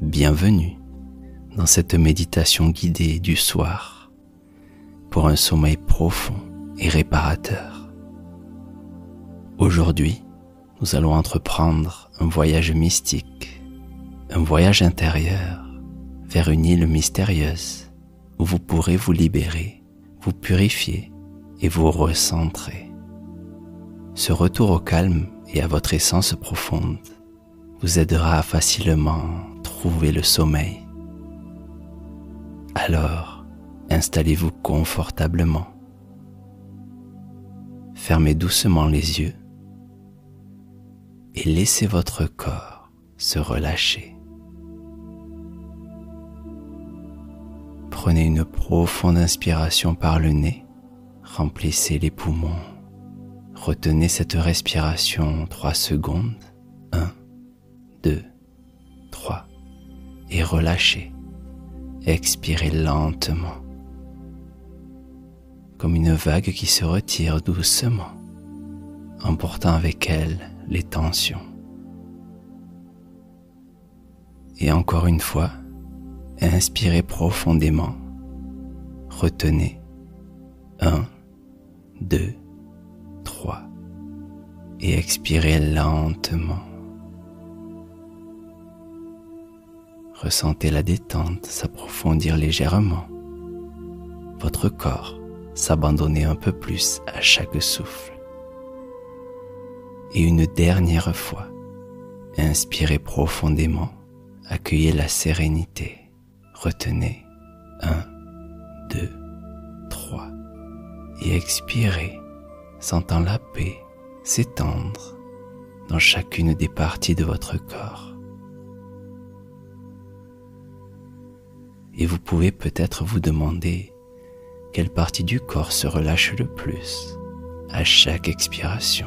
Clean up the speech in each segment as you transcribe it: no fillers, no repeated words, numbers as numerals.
Bienvenue dans cette méditation guidée du soir pour un sommeil profond et réparateur. Aujourd'hui, nous allons entreprendre un voyage mystique, un voyage intérieur vers une île mystérieuse où vous pourrez vous libérer, vous purifier et vous recentrer. Ce retour au calme et à votre essence profonde vous aidera à facilement trouver le sommeil. Alors, installez-vous confortablement. Fermez doucement les yeux et laissez votre corps se relâcher. Prenez une profonde inspiration par le nez, remplissez les poumons. Retenez cette respiration 3 secondes. 1, 2, 3. Et relâchez. Expirez lentement. Comme une vague qui se retire doucement, emportant avec elle les tensions. Et encore une fois, inspirez profondément. Retenez. 1, 2, 3. Et expirez lentement. Ressentez la détente s'approfondir légèrement. Votre corps s'abandonner un peu plus à chaque souffle. Et une dernière fois, inspirez profondément, accueillez la sérénité. Retenez. 1, 2, 3. Et expirez, sentant la paix s'étendre dans chacune des parties de votre corps. Et vous pouvez peut-être vous demander quelle partie du corps se relâche le plus à chaque expiration.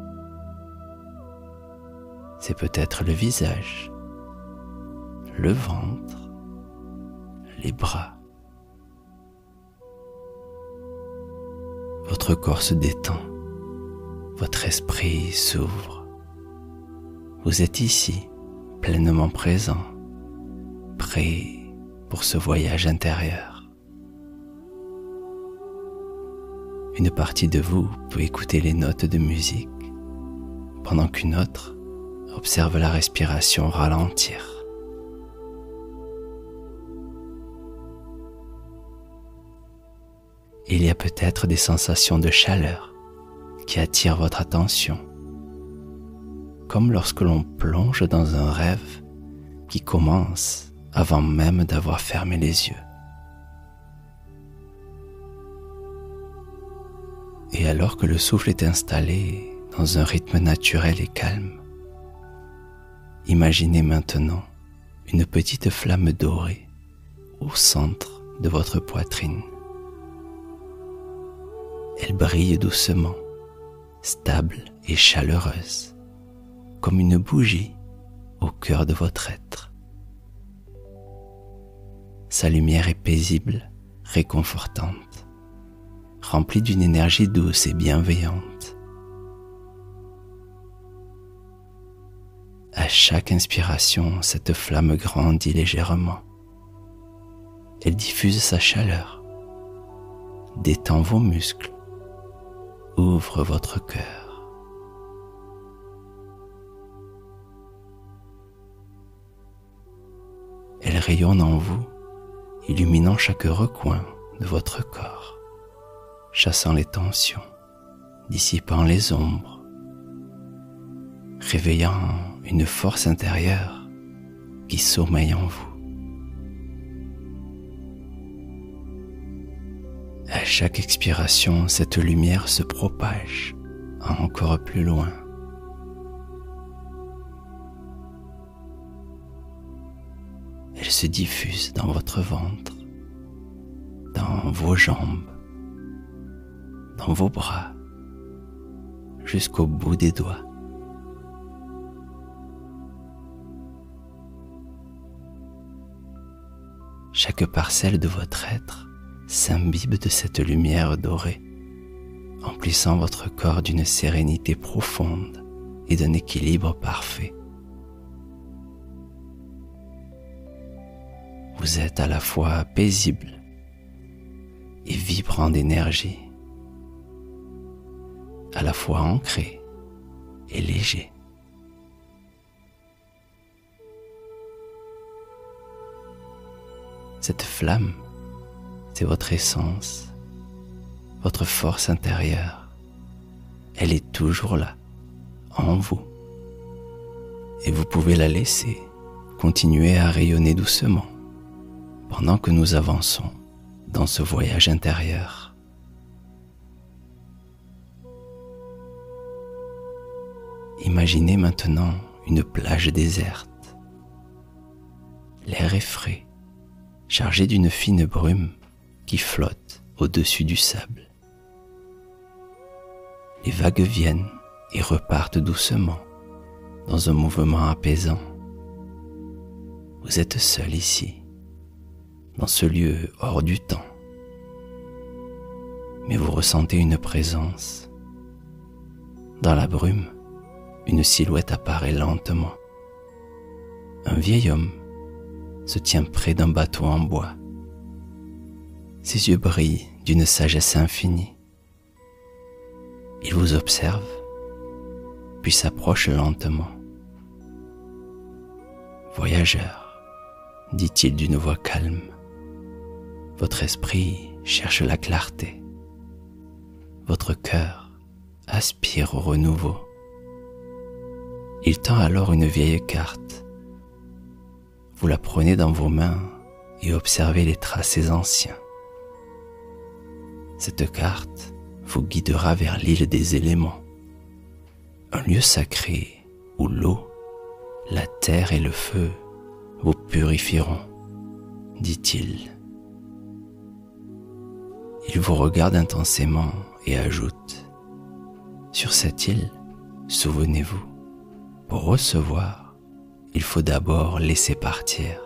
C'est peut-être le visage, le ventre, les bras. Votre corps se détend, votre esprit s'ouvre. Vous êtes ici, pleinement présent, prêt pour ce voyage intérieur. Une partie de vous peut écouter les notes de musique, pendant qu'une autre observe la respiration ralentir. Il y a peut-être des sensations de chaleur qui attirent votre attention, comme lorsque l'on plonge dans un rêve qui commence avant même d'avoir fermé les yeux. Et alors que le souffle est installé dans un rythme naturel et calme, imaginez maintenant une petite flamme dorée au centre de votre poitrine. Elle brille doucement, stable et chaleureuse, comme une bougie au cœur de votre être. Sa lumière est paisible, réconfortante, remplie d'une énergie douce et bienveillante. À chaque inspiration, cette flamme grandit légèrement. Elle diffuse sa chaleur, détend vos muscles, ouvre votre cœur. Elle rayonne en vous, illuminant chaque recoin de votre corps, chassant les tensions, dissipant les ombres, réveillant une force intérieure qui sommeille en vous. À chaque expiration, cette lumière se propage encore plus loin. Elle se diffuse dans votre ventre, dans vos jambes, dans vos bras, jusqu'au bout des doigts. Chaque parcelle de votre être s'imbibe de cette lumière dorée, emplissant votre corps d'une sérénité profonde et d'un équilibre parfait. Vous êtes à la fois paisible et vibrant d'énergie, à la fois ancré et léger. Cette flamme, c'est votre essence, votre force intérieure. Elle est toujours là, en vous. Et vous pouvez la laisser continuer à rayonner doucement pendant que nous avançons dans ce voyage intérieur. Imaginez maintenant une plage déserte. L'air est frais, chargé d'une fine brume qui flotte au-dessus du sable. Les vagues viennent et repartent doucement dans un mouvement apaisant. Vous êtes seul ici, dans ce lieu hors du temps, mais vous ressentez une présence. Dans la brume, une silhouette apparaît lentement. Un vieil homme se tient près d'un bateau en bois. Ses yeux brillent d'une sagesse infinie. Il vous observe, puis s'approche lentement. « Voyageur, dit-il d'une voix calme, votre esprit cherche la clarté. Votre cœur aspire au renouveau. » Il tend alors une vieille carte. Vous la prenez dans vos mains et observez les tracés anciens. Cette carte vous guidera vers l'île des éléments, un lieu sacré où l'eau, la terre et le feu vous purifieront, dit-il. Il vous regarde intensément et ajoute : sur cette île, souvenez-vous, pour recevoir, il faut d'abord laisser partir.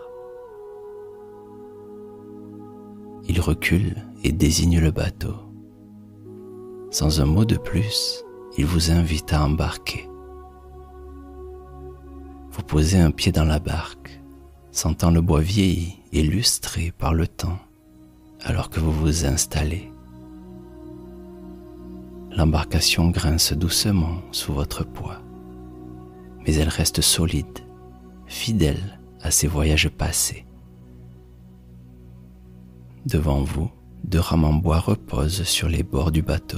Il recule et désigne le bateau. Sans un mot de plus, il vous invite à embarquer. Vous posez un pied dans la barque, sentant le bois vieilli et lustré par le temps, alors que vous vous installez. L'embarcation grince doucement sous votre poids, mais elle reste solide, fidèle à ses voyages passés. Devant vous, 2 rames en bois reposent sur les bords du bateau.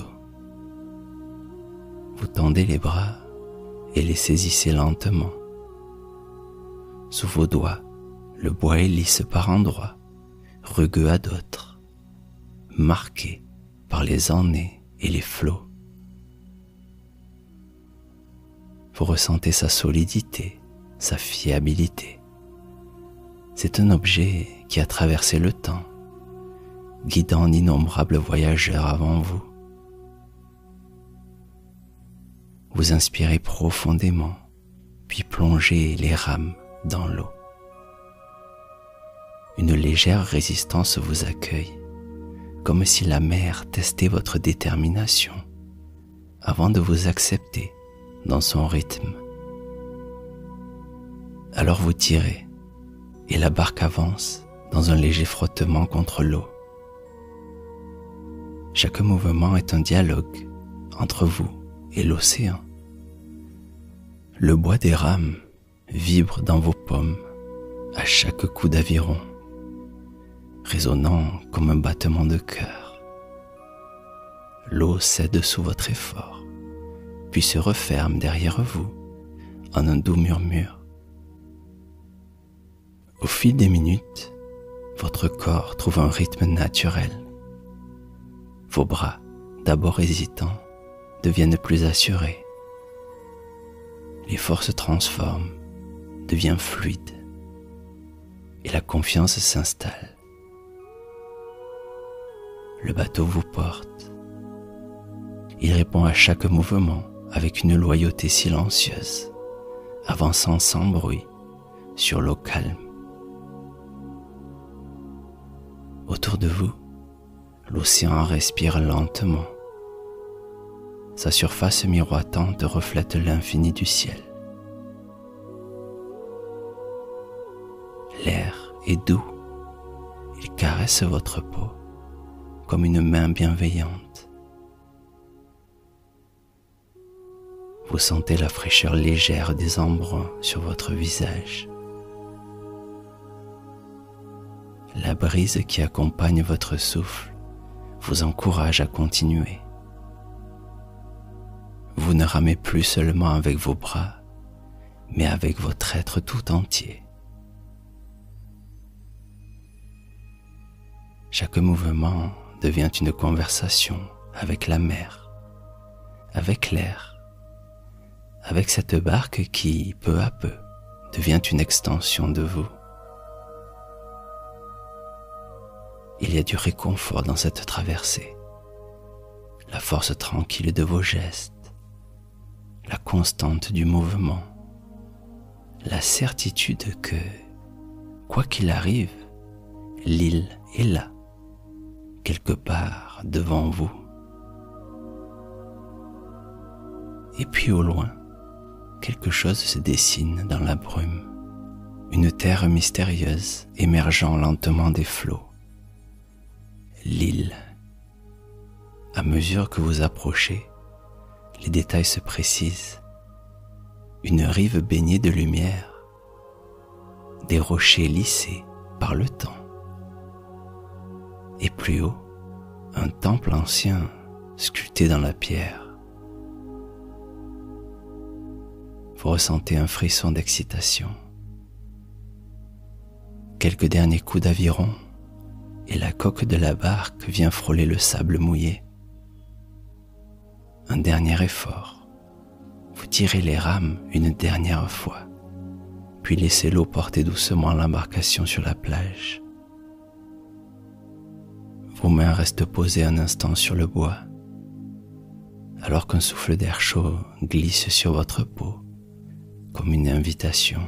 Vous tendez les bras et les saisissez lentement. Sous vos doigts, le bois est lisse par endroits, rugueux à d'autres, marqué par les années et les flots. Vous ressentez sa solidité, sa fiabilité. C'est un objet qui a traversé le temps, guidant d'innombrables voyageurs avant vous. Vous inspirez profondément, puis plongez les rames dans l'eau. Une légère résistance vous accueille, comme si la mer testait votre détermination avant de vous accepter dans son rythme. Alors vous tirez, et la barque avance dans un léger frottement contre l'eau. Chaque mouvement est un dialogue entre vous et l'océan. Le bois des rames vibre dans vos paumes à chaque coup d'aviron, résonnant comme un battement de cœur. L'eau cède sous votre effort, puis se referme derrière vous en un doux murmure. Au fil des minutes, votre corps trouve un rythme naturel. Vos bras, d'abord hésitants, deviennent plus assurés. L'effort se transforme, devient fluide, et la confiance s'installe. Le bateau vous porte. Il répond à chaque mouvement avec une loyauté silencieuse, avançant sans bruit sur l'eau calme. Autour de vous, l'océan respire lentement. Sa surface miroitante reflète l'infini du ciel. L'air est doux Il caresse votre peau comme une main bienveillante. Vous sentez la fraîcheur légère des embruns sur votre visage. La brise qui accompagne votre souffle vous encourage à continuer. Vous ne ramez plus seulement avec vos bras, mais avec votre être tout entier. Chaque mouvement devient une conversation avec la mer, avec l'air, avec cette barque qui, peu à peu, devient une extension de vous. Il y a du réconfort dans cette traversée, la force tranquille de vos gestes, la constante du mouvement, la certitude que, quoi qu'il arrive, l'île est là, quelque part devant vous. Et puis au loin, quelque chose se dessine dans la brume, une terre mystérieuse émergeant lentement des flots. L'île. À mesure que vous approchez, les détails se précisent. Une rive baignée de lumière, des rochers lissés par le temps. Et plus haut, un temple ancien sculpté dans la pierre. Vous ressentez un frisson d'excitation. Quelques derniers coups d'aviron et la coque de la barque vient frôler le sable mouillé. Un dernier effort. Vous tirez les rames une dernière fois, puis laissez l'eau porter doucement l'embarcation sur la plage. Vos mains restent posées un instant sur le bois, alors qu'un souffle d'air chaud glisse sur votre peau, comme une invitation.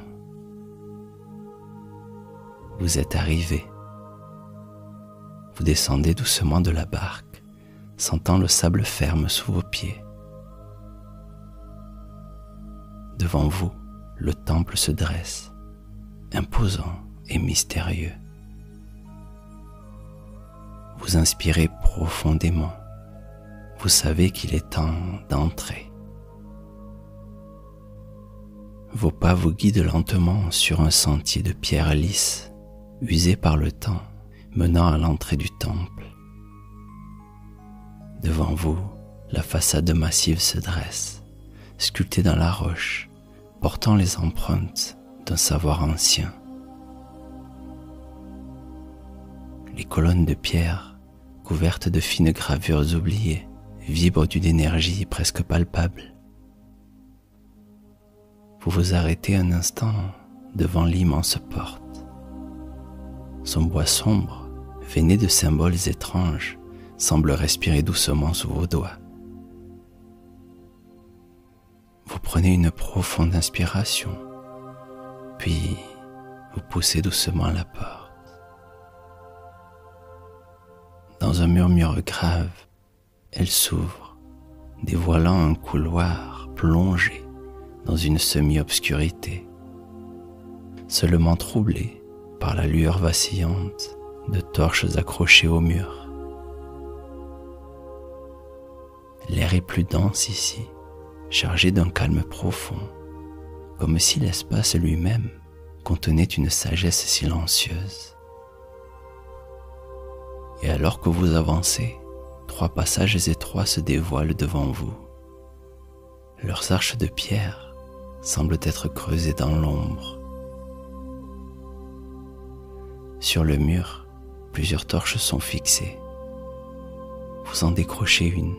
Vous êtes arrivé. Vous descendez doucement de la barque, sentant le sable ferme sous vos pieds. Devant vous, le temple se dresse, imposant et mystérieux. Vous inspirez profondément. Vous savez qu'il est temps d'entrer. Vos pas vous guident lentement sur un sentier de pierre lisse, usé par le temps, menant à l'entrée du temple. Devant vous, la façade massive se dresse, sculptée dans la roche, portant les empreintes d'un savoir ancien. Les colonnes de pierre, couvertes de fines gravures oubliées, vibrent d'une énergie presque palpable. Vous vous arrêtez un instant devant l'immense porte. Son bois sombre, veiné de symboles étranges, semble respirer doucement sous vos doigts. Vous prenez une profonde inspiration, puis vous poussez doucement la porte. Dans un murmure grave, elle s'ouvre, dévoilant un couloir plongé dans une semi-obscurité, seulement troublé par la lueur vacillante de torches accrochées au mur. L'air est plus dense ici, chargé d'un calme profond, comme si l'espace lui-même contenait une sagesse silencieuse. Et alors que vous avancez, 3 passages étroits se dévoilent devant vous. Leurs arches de pierre semblent être creusées dans l'ombre. Sur le mur, plusieurs torches sont fixées. Vous en décrochez une.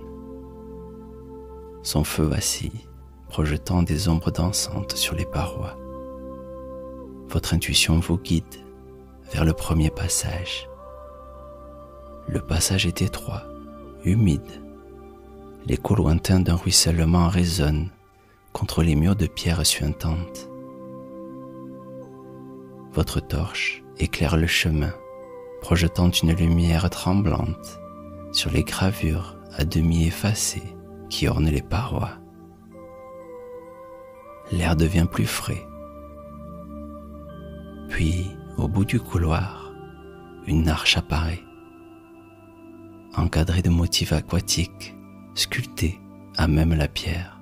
Son feu vacille, projetant des ombres dansantes sur les parois. Votre intuition vous guide vers le premier passage. Le passage est étroit, humide. L'écho lointain d'un ruissellement résonne contre les murs de pierre suintante. Votre torche éclaire le chemin, projetant une lumière tremblante sur les gravures à demi effacées qui ornent les parois. L'air devient plus frais. Puis, au bout du couloir, une arche apparaît, encadrée de motifs aquatiques sculptés à même la pierre.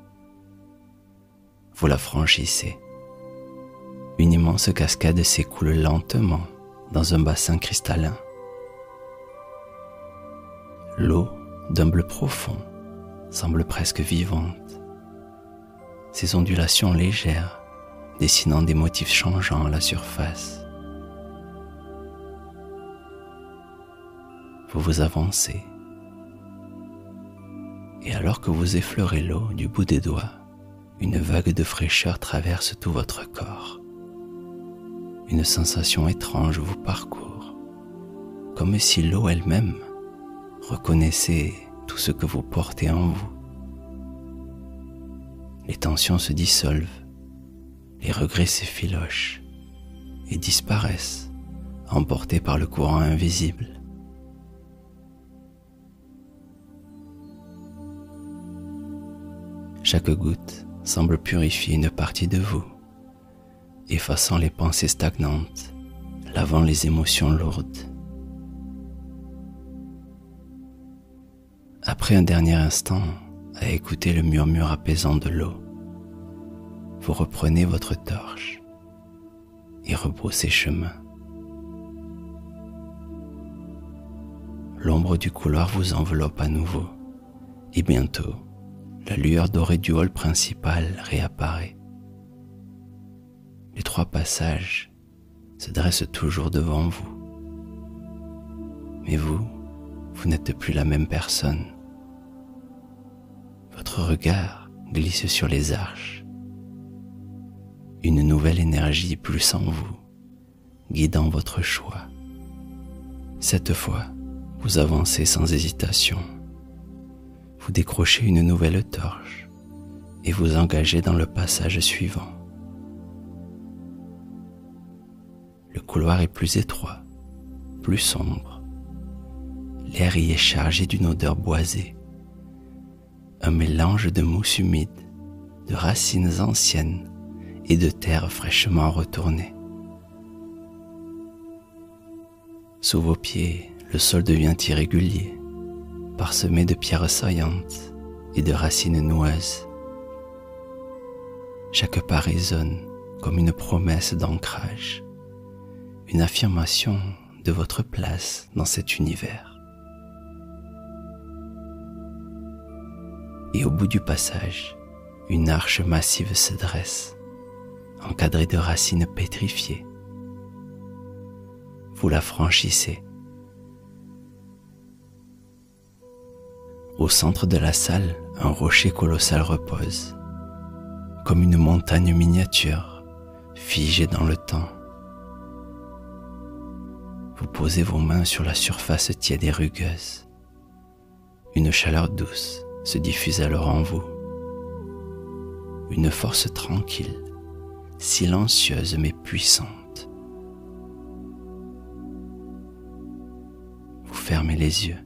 Vous la franchissez. Une immense cascade s'écoule lentement dans un bassin cristallin. L'eau, d'un bleu profond, semble presque vivante. Ses ondulations légères dessinant des motifs changeants à la surface. Vous vous avancez. Et alors que vous effleurez l'eau du bout des doigts, une vague de fraîcheur traverse tout votre corps. Une sensation étrange vous parcourt, comme si l'eau elle-même reconnaissait tout ce que vous portez en vous. Les tensions se dissolvent, les regrets s'effilochent et disparaissent, emportés par le courant invisible. Chaque goutte semble purifier une partie de vous, effaçant les pensées stagnantes, lavant les émotions lourdes. Après un dernier instant à écouter le murmure apaisant de l'eau, vous reprenez votre torche et rebroussez chemin. L'ombre du couloir vous enveloppe à nouveau et bientôt, la lueur dorée du hall principal réapparaît. Les 3 passages se dressent toujours devant vous. Mais vous n'êtes plus la même personne. Votre regard glisse sur les arches. Une nouvelle énergie pulse en vous, guidant votre choix. Cette fois, vous avancez sans hésitation. Vous décrochez une nouvelle torche et vous engagez dans le passage suivant. Le couloir est plus étroit, plus sombre. L'air y est chargé d'une odeur boisée, un mélange de mousse humide, de racines anciennes et de terre fraîchement retournée. Sous vos pieds, le sol devient irrégulier, parsemé de pierres saillantes et de racines noueuses. Chaque pas résonne comme une promesse d'ancrage, une affirmation de votre place dans cet univers. Et au bout du passage, une arche massive se dresse, encadrée de racines pétrifiées. Vous la franchissez. Au centre de la salle, un rocher colossal repose, comme une montagne miniature, figée dans le temps. Vous posez vos mains sur la surface tiède et rugueuse. Une chaleur douce se diffuse alors en vous. Une force tranquille, silencieuse mais puissante. Vous fermez les yeux.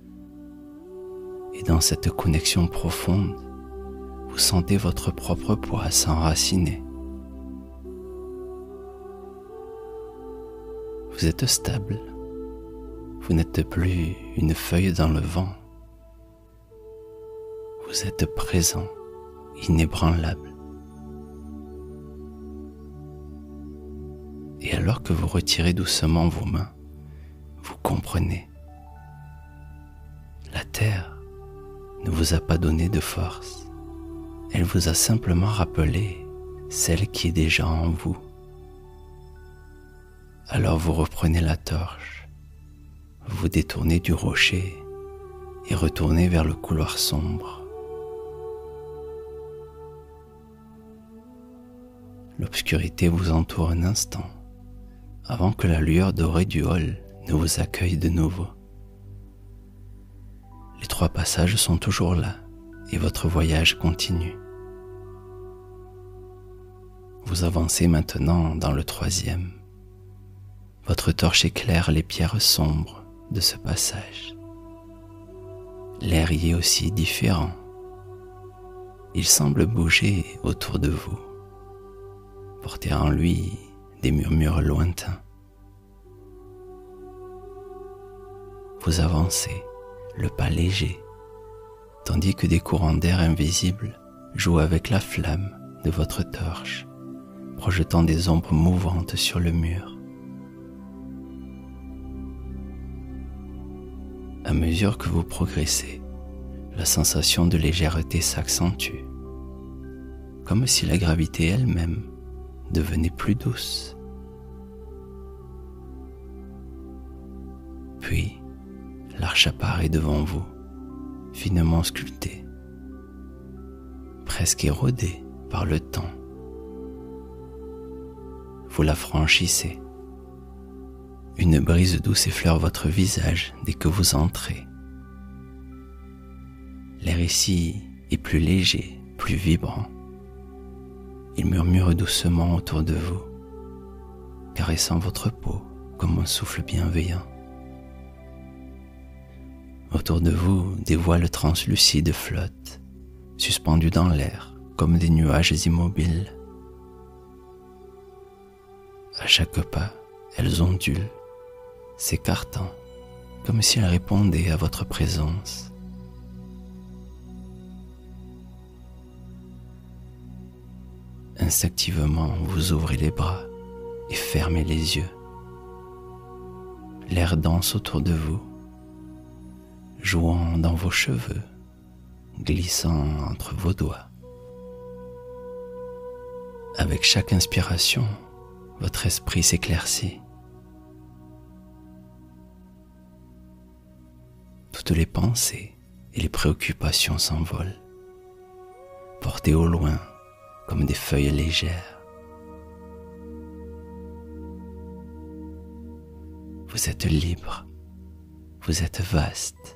Et dans cette connexion profonde, vous sentez votre propre poids s'enraciner. Vous êtes stable. Vous n'êtes plus une feuille dans le vent. Vous êtes présent, inébranlable. Et alors que vous retirez doucement vos mains, vous comprenez. La terre ne vous a pas donné de force. Elle vous a simplement rappelé celle qui est déjà en vous. Alors vous reprenez la torche, vous vous détournez du rocher et retournez vers le couloir sombre. L'obscurité vous entoure un instant avant que la lueur dorée du hall ne vous accueille de nouveau. Les 3 passages sont toujours là et votre voyage continue. Vous avancez maintenant dans le 3e. Votre torche éclaire les pierres sombres de ce passage. L'air y est aussi différent. Il semble bouger autour de vous, porter en lui des murmures lointains. vous avancez, le pas léger, tandis que des courants d'air invisibles jouent avec la flamme de votre torche, projetant des ombres mouvantes sur le mur. À mesure que vous progressez, la sensation de légèreté s'accentue, comme si la gravité elle-même devenait plus douce. Puis, l'arche apparaît devant vous, finement sculptée, presque érodée par le temps. Vous la franchissez. Une brise douce effleure votre visage dès que vous entrez. L'air ici est plus léger, plus vibrant. Il murmure doucement autour de vous, caressant votre peau comme un souffle bienveillant. Autour de vous, des voiles translucides flottent, suspendues dans l'air comme des nuages immobiles. À chaque pas, elles ondulent, s'écartant, comme si elles répondaient à votre présence. Instinctivement, vous ouvrez les bras et fermez les yeux. L'air danse autour de vous, jouant dans vos cheveux, glissant entre vos doigts. Avec chaque inspiration, votre esprit s'éclaircit. Toutes les pensées et les préoccupations s'envolent, portées au loin comme des feuilles légères. Vous êtes libre, vous êtes vaste.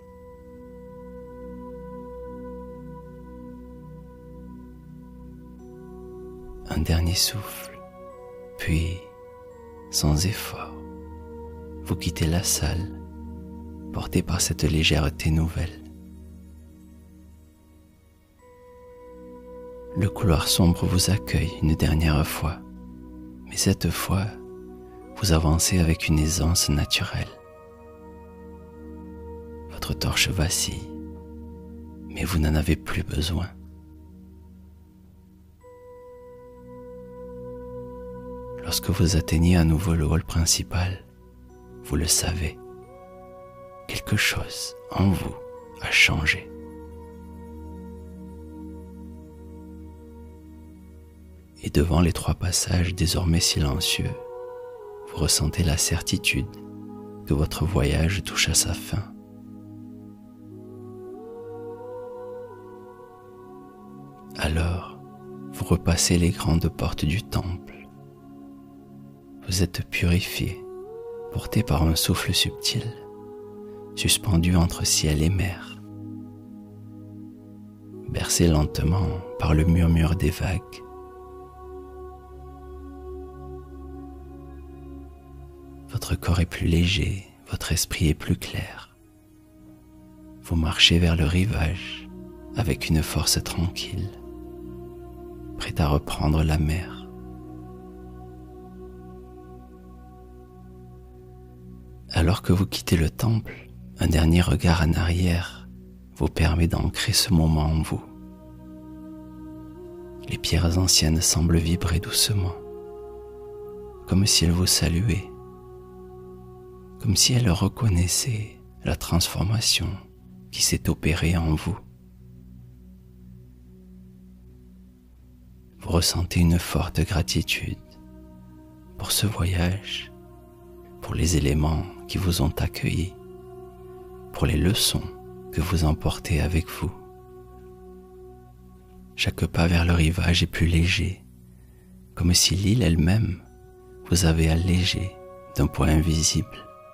Un dernier souffle, puis, sans effort, vous quittez la salle, porté par cette légèreté nouvelle. Le couloir sombre vous accueille une dernière fois, mais cette fois, vous avancez avec une aisance naturelle. Votre torche vacille, mais vous n'en avez plus besoin. Lorsque vous atteignez à nouveau le hall principal, vous le savez, quelque chose en vous a changé. Et devant les 3 passages désormais silencieux, vous ressentez la certitude que votre voyage touche à sa fin. Alors, vous repassez les grandes portes du temple. Vous êtes purifié, porté par un souffle subtil, suspendu entre ciel et mer. Bercé lentement par le murmure des vagues. Votre corps est plus léger, votre esprit est plus clair. Vous marchez vers le rivage avec une force tranquille, prêt à reprendre la mer. Alors que vous quittez le temple, un dernier regard en arrière vous permet d'ancrer ce moment en vous. Les pierres anciennes semblent vibrer doucement, comme si elles vous saluaient, comme si elles reconnaissaient la transformation qui s'est opérée en vous. Vous ressentez une forte gratitude pour ce voyage, pour les éléments qui vous ont accueillis, pour les leçons que vous emportez avec vous. Chaque pas vers le rivage est plus léger, comme si l'île elle-même vous avait allégé d'un poids invisible.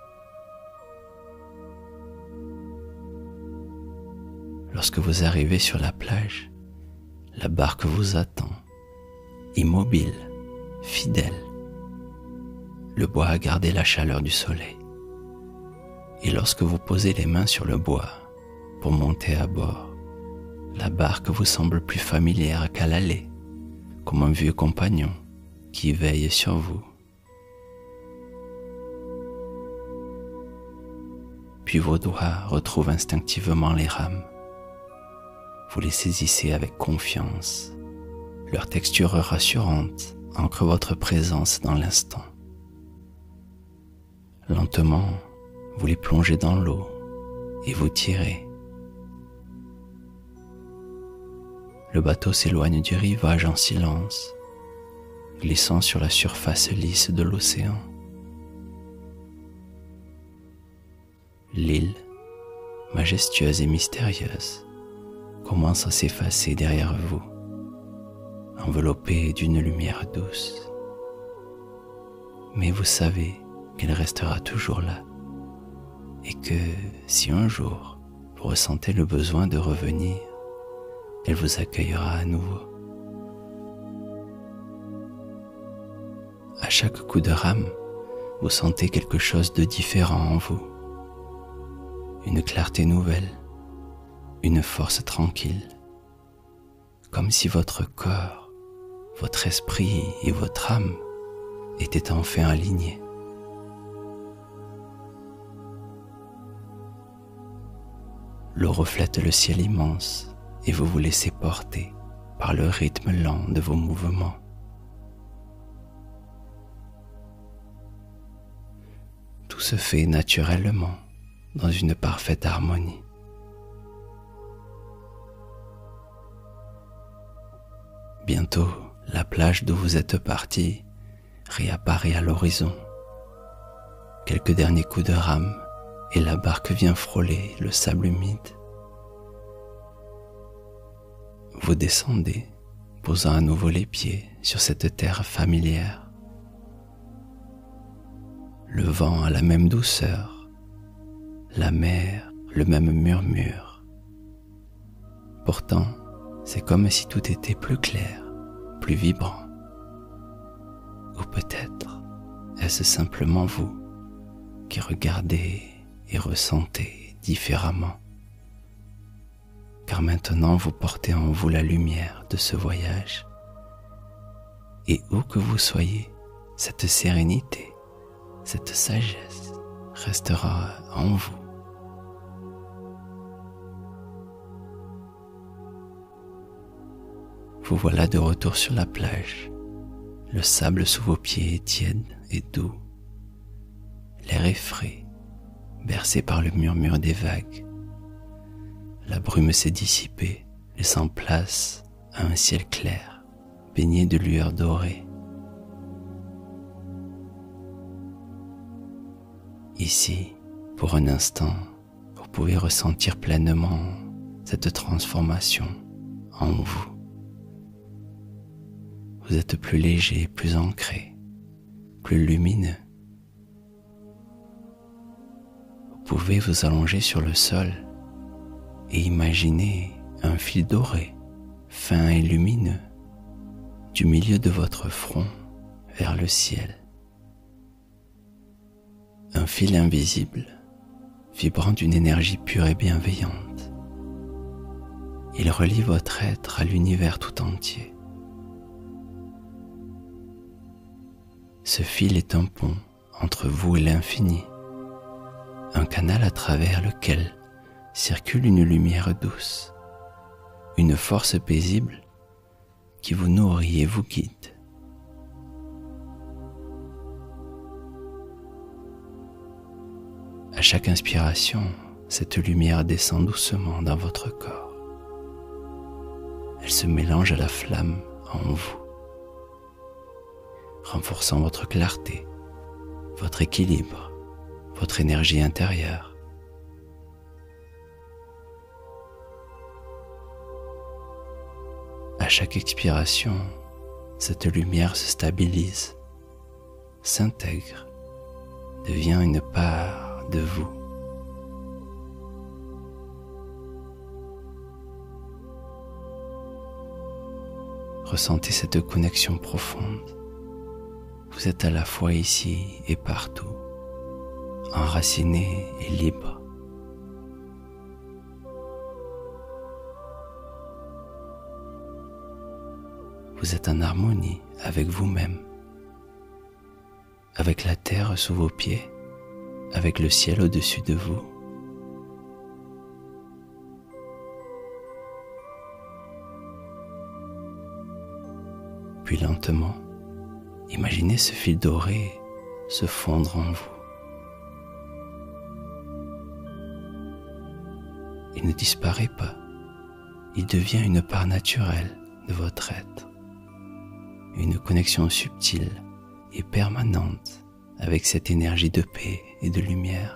Lorsque vous arrivez sur la plage, la barque vous attend, immobile, fidèle. Le bois a gardé la chaleur du soleil. Et lorsque vous posez les mains sur le bois pour monter à bord, la barque vous semble plus familière qu'à l'aller, comme un vieux compagnon qui veille sur vous. puis vos doigts retrouvent instinctivement les rames. Vous les saisissez avec confiance. Leur texture rassurante ancre votre présence dans l'instant. Lentement, vous les plongez dans l'eau et vous tirez. Le bateau s'éloigne du rivage en silence, glissant sur la surface lisse de l'océan. L'île, majestueuse et mystérieuse, commence à s'effacer derrière vous, enveloppée d'une lumière douce. Mais vous savez qu'elle restera toujours là, et que si un jour vous ressentez le besoin de revenir, elle vous accueillera à nouveau. À chaque coup de rame, vous sentez quelque chose de différent en vous. Une clarté nouvelle, une force tranquille, comme si votre corps, votre esprit et votre âme étaient enfin alignés. L'eau reflète le ciel immense et vous vous laissez porter par le rythme lent de vos mouvements. Tout se fait naturellement dans une parfaite harmonie. Bientôt, la plage d'où vous êtes parti réapparaît à l'horizon. Quelques derniers coups de rame et la barque vient frôler le sable humide. Vous descendez, posant à nouveau les pieds sur cette terre familière. Le vent a la même douceur, la mer le même murmure. Pourtant, c'est comme si tout était plus clair, plus vibrant. Ou peut-être est-ce simplement vous qui regardez et ressentez différemment, car maintenant vous portez en vous la lumière de ce voyage, et où que vous soyez, cette sérénité, cette sagesse restera en vous. Vous voilà de retour sur la plage. Le sable sous vos pieds est tiède et doux. L'air est frais, bercé par le murmure des vagues. La brume s'est dissipée, laissant place à un ciel clair, baigné de lueurs dorées. Ici, pour un instant, vous pouvez ressentir pleinement cette transformation en vous. Vous êtes plus léger, plus ancré, plus lumineux. Vous pouvez vous allonger sur le sol et imaginer un fil doré, fin et lumineux, du milieu de votre front vers le ciel. Un fil invisible, vibrant d'une énergie pure et bienveillante. Il relie votre être à l'univers tout entier. Ce fil est un pont entre vous et l'infini, un canal à travers lequel circule une lumière douce, une force paisible qui vous nourrit et vous guide. À chaque inspiration, cette lumière descend doucement dans votre corps. Elle se mélange à la flamme en vous, renforçant votre clarté, votre équilibre, votre énergie intérieure. À chaque expiration, cette lumière se stabilise, s'intègre, devient une part de vous. Ressentez cette connexion profonde. Vous êtes à la fois ici et partout, enraciné et libre. Vous êtes en harmonie avec vous-même, avec la terre sous vos pieds, avec le ciel au-dessus de vous Puis lentement, imaginez ce fil doré se fondre en vous. Il ne disparaît pas, il devient une part naturelle de votre être, une connexion subtile et permanente avec cette énergie de paix et de lumière.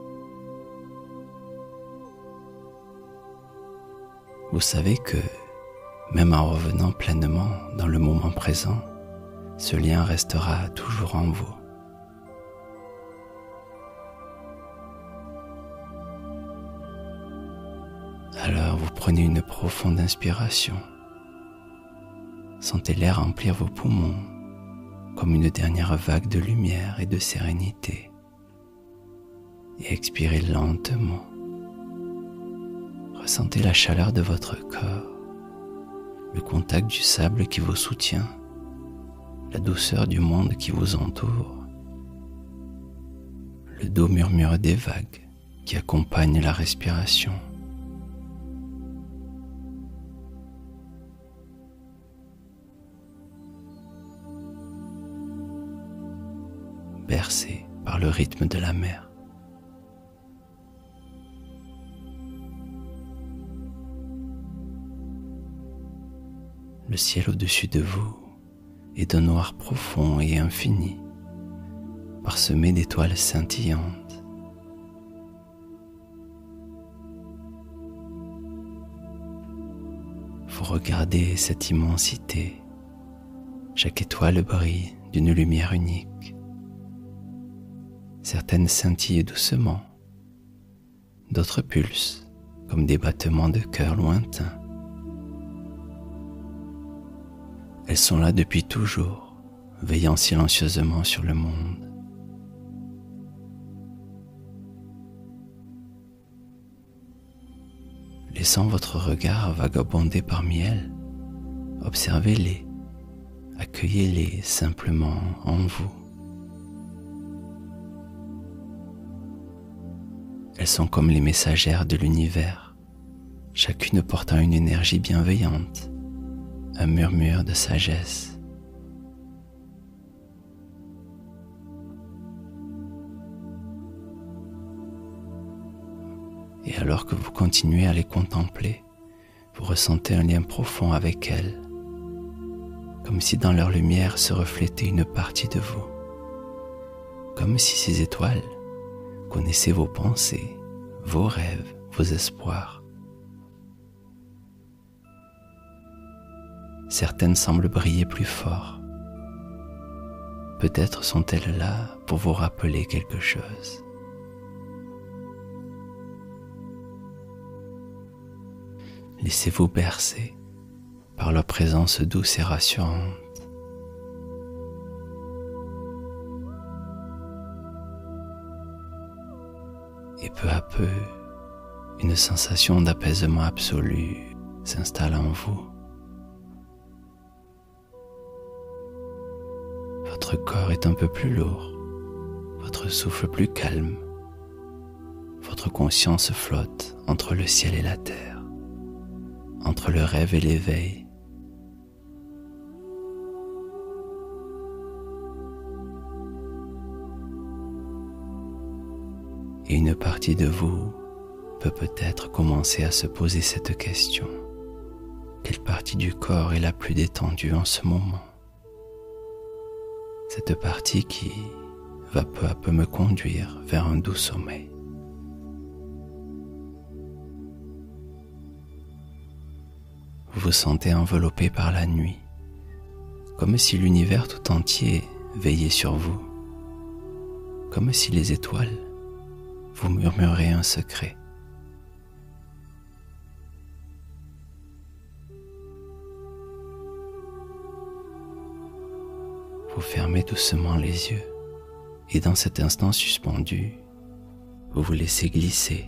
Vous savez que, même en revenant pleinement dans le moment présent, ce lien restera toujours en vous. Alors vous prenez une profonde inspiration. Sentez l'air remplir vos poumons comme une dernière vague de lumière et de sérénité. Et expirez lentement. Ressentez la chaleur de votre corps, le contact du sable qui vous soutient, la douceur du monde qui vous entoure, le doux murmure des vagues qui accompagnent la respiration. Bercé par le rythme de la mer. Le ciel au-dessus de vous est d'un noir profond et infini, parsemé d'étoiles scintillantes. Vous regardez cette immensité, chaque étoile brille d'une lumière unique. Certaines scintillent doucement, d'autres pulsent comme des battements de cœur lointains. Elles sont là depuis toujours, veillant silencieusement sur le monde. Laissant votre regard vagabonder parmi elles, observez-les, accueillez-les simplement en vous. Elles sont comme les messagères de l'univers, chacune portant une énergie bienveillante, un murmure de sagesse. Et alors que vous continuez à les contempler, vous ressentez un lien profond avec elles, comme si dans leur lumière se reflétait une partie de vous, comme si ces étoiles connaissaient vos pensées, vos rêves, vos espoirs. Certaines semblent briller plus fort. Peut-être sont-elles là pour vous rappeler quelque chose. Laissez-vous bercer par leur présence douce et rassurante. Et peu à peu, une sensation d'apaisement absolu s'installe en vous. Votre corps est un peu plus lourd, votre souffle plus calme, votre conscience flotte entre le ciel et la terre, entre le rêve et l'éveil. Et une partie de vous peut peut-être commencer à se poser cette question. Quelle partie du corps est la plus détendue en ce moment ? Cette partie qui va peu à peu me conduire vers un doux sommeil. Vous vous sentez enveloppé par la nuit, comme si l'univers tout entier veillait sur vous, comme si les étoiles vous murmuraient un secret. Vous fermez doucement les yeux et dans cet instant suspendu, vous vous laissez glisser.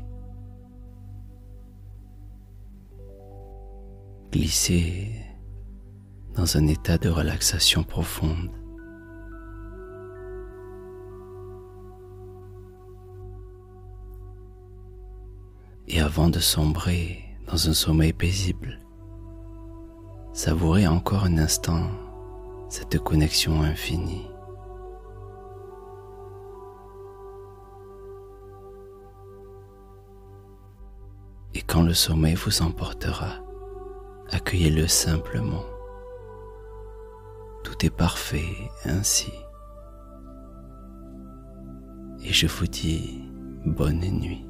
Glisser dans un état de relaxation profonde. Et avant de sombrer dans un sommeil paisible, savourez encore un instant cette connexion infinie. Et quand le sommeil vous emportera, accueillez-le simplement. Tout est parfait ainsi. Et je vous dis bonne nuit.